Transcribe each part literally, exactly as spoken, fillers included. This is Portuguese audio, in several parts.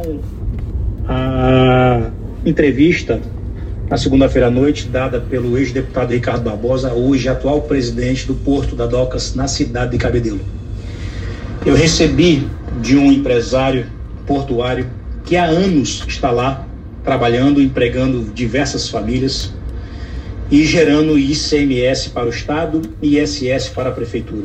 A entrevista na segunda-feira à noite dada pelo ex-deputado Ricardo Barbosa, hoje atual presidente do Porto da Docas na cidade de Cabedelo. Eu recebi de um empresário portuário que há anos está lá trabalhando, empregando diversas famílias e gerando I C M S para o Estado e I S S para a Prefeitura.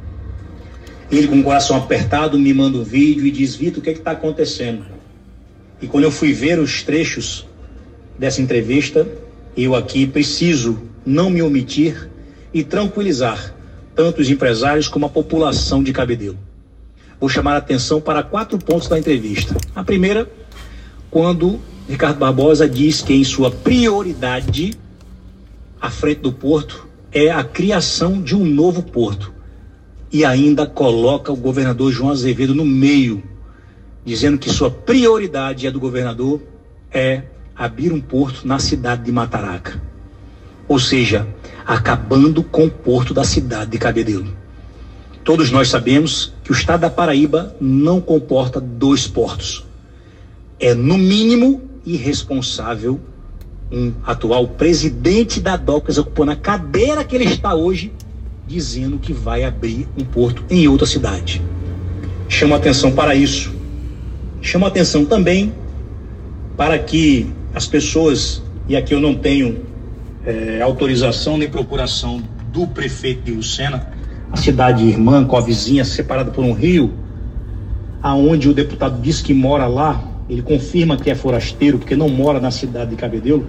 Ele, com o coração apertado, me manda um vídeo e diz: Vitor, o que é que está acontecendo? E quando eu fui ver os trechos dessa entrevista, eu aqui preciso não me omitir e tranquilizar tanto os empresários como a população de Cabedelo. Vou chamar a atenção para quatro pontos da entrevista. A primeira, quando Ricardo Barbosa diz que em sua prioridade à frente do porto é a criação de um novo porto. E ainda coloca o governador João Azevedo no meio, dizendo que sua prioridade, a do governador, é abrir um porto na cidade de Mataraca. Ou seja, acabando com o porto da cidade de Cabedelo. Todos nós sabemos que o estado da Paraíba não comporta dois portos. É, no mínimo, irresponsável um atual presidente da Docas ocupando a cadeira que ele está hoje, dizendo que vai abrir um porto em outra cidade. Chamo atenção para isso. Chamo atenção também para que as pessoas, e aqui eu não tenho é, autorização nem procuração do prefeito de Lucena, a cidade irmã, com a vizinha, separada por um rio, aonde o deputado diz que mora lá, ele confirma que é forasteiro, porque não mora na cidade de Cabedelo,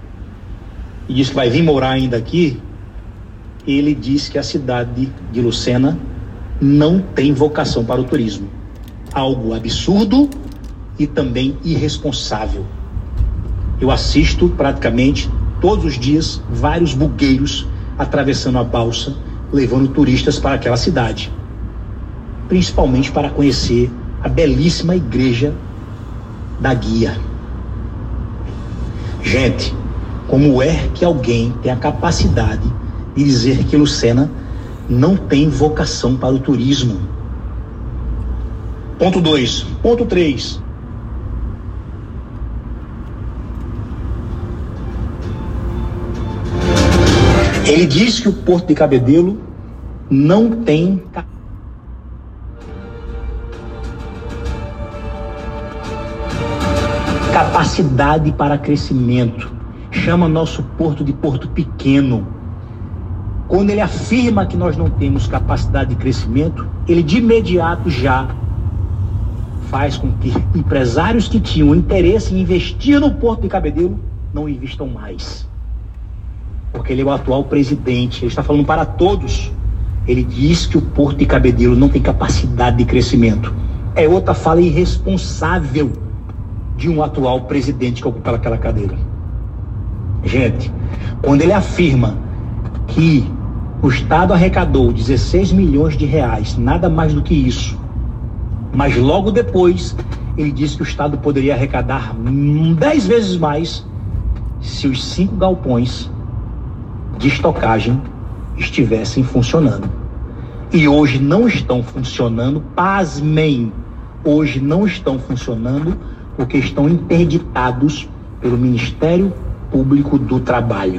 e diz que vai vir morar ainda aqui. Ele diz que a cidade de Lucena não tem vocação para o turismo. Algo absurdo e também irresponsável. Eu assisto praticamente todos os dias vários bugueiros atravessando a balsa, levando turistas para aquela cidade, principalmente para conhecer a belíssima igreja da Guia. Gente, como é que alguém tem a capacidade de dizer que Lucena não tem vocação para o turismo? Ponto dois. Ponto três. Ele diz que o Porto de Cabedelo não tem capacidade para crescimento. Chama nosso porto de porto pequeno. Quando ele afirma que nós não temos capacidade de crescimento, ele de imediato já faz com que empresários que tinham interesse em investir no Porto de Cabedelo não investam mais. Porque ele é o atual presidente, ele está falando para todos. Ele diz que o Porto de Cabedelo não tem capacidade de crescimento. É outra fala irresponsável de um atual presidente que ocupa aquela cadeira. Gente, quando ele afirma que o Estado arrecadou dezesseis milhões de reais, nada mais do que isso, mas logo depois ele disse que o Estado poderia arrecadar dez vezes mais se os cinco galpões de estocagem estivessem funcionando. E hoje não estão funcionando, pasmem, hoje não estão funcionando porque estão interditados pelo Ministério Público do Trabalho.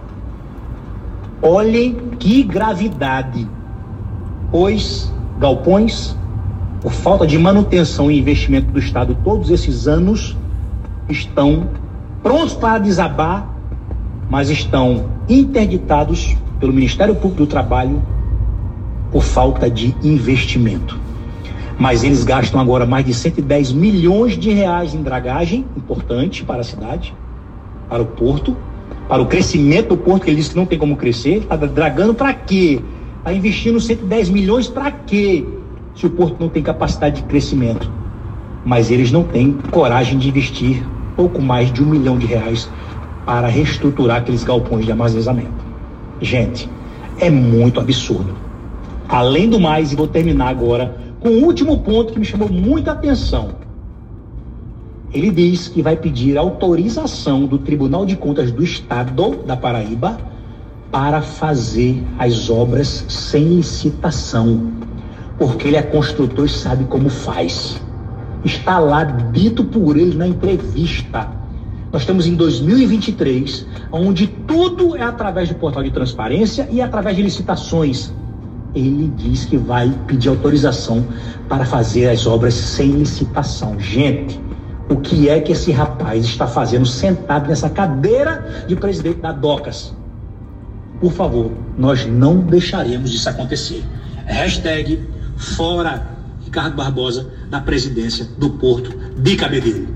Olhem que gravidade. Os galpões, por falta de manutenção e investimento do Estado todos esses anos, estão prontos para desabar, mas estão interditados pelo Ministério Público do Trabalho por falta de investimento. Mas eles gastam agora mais de cento e dez milhões de reais em dragagem, importante para a cidade, para o porto, para o crescimento do porto, que ele disse que não tem como crescer. Está dragando para quê? Está investindo cento e dez milhões para quê? Se o porto não tem capacidade de crescimento. Mas eles não têm coragem de investir pouco mais de um milhão de reais para reestruturar aqueles galpões de armazenamento. Gente, é muito absurdo. Além do mais, e vou terminar agora com o último ponto que me chamou muita atenção. Ele diz que vai pedir autorização do Tribunal de Contas do Estado da Paraíba para fazer as obras sem licitação, porque ele é construtor e sabe como faz. Está lá dito por ele na entrevista. Nós estamos em dois mil e vinte e três, onde tudo é através do portal de transparência e através de licitações. Ele diz que vai pedir autorização para fazer as obras sem licitação. Gente, o que é que esse rapaz está fazendo sentado nessa cadeira de presidente da Docas? Por favor, nós não deixaremos isso acontecer. Hashtag fora Ricardo Barbosa da presidência do Porto de Cabedelo.